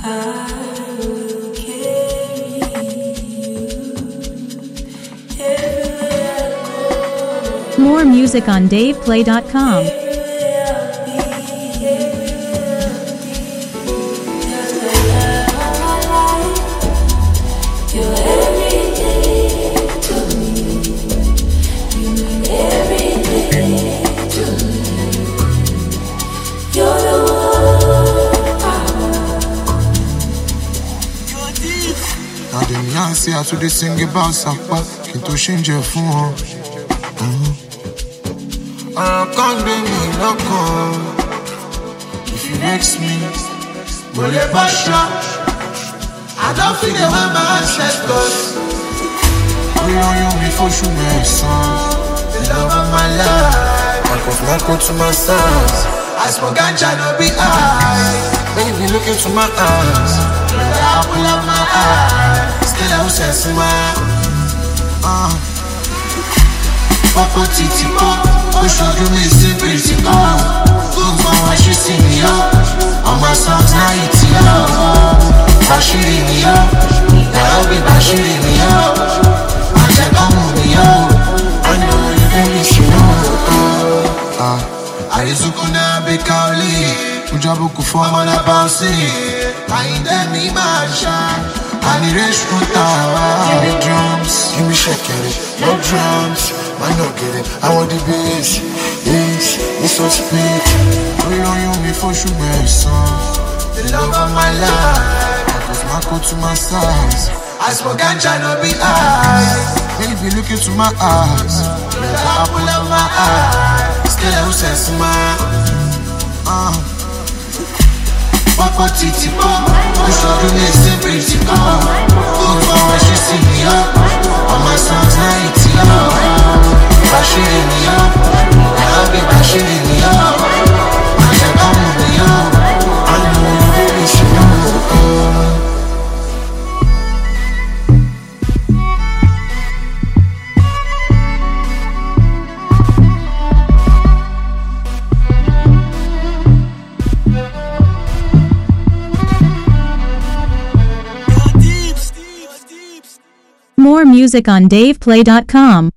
More music on DavePlay.com. See how to they sing about Sapa, can't change your phone. I can't be me loco. If you vex me, will you basha? I don't feel the way my ancestors. We on you before you make songs. The love of my life. I cause my code to my sons. I smoke ganja, no be eyes. Baby, look into my eyes. The apple of my eye. Still I will sense my Papa Titi Pop, push on you, me pretty up. Good for what you see me up. All my songs now it's up. Bashiri me up. That'll be bashiri me up. I check on me up. I know you really should know. Aizukuna be kauli. Ujabu kufama bouncy. I ain't them me masha. I need a give me drums, give me shaking it, no drums, man no get it, I want the bass, it's so speed. We on you before you make songs. The love of my life, I put my coat to my size. I smoke ganja, no be eyes. Baby, look into my eyes. The apple of my eye. Still I will sense my Papa Titi Pop, push on you, me pretty up. Good for what you see me up. All my songs now it's up. Bashiri me up. I'll be bashiri me up. I can come with me up. I know you really should know. More music on DavePlay.com.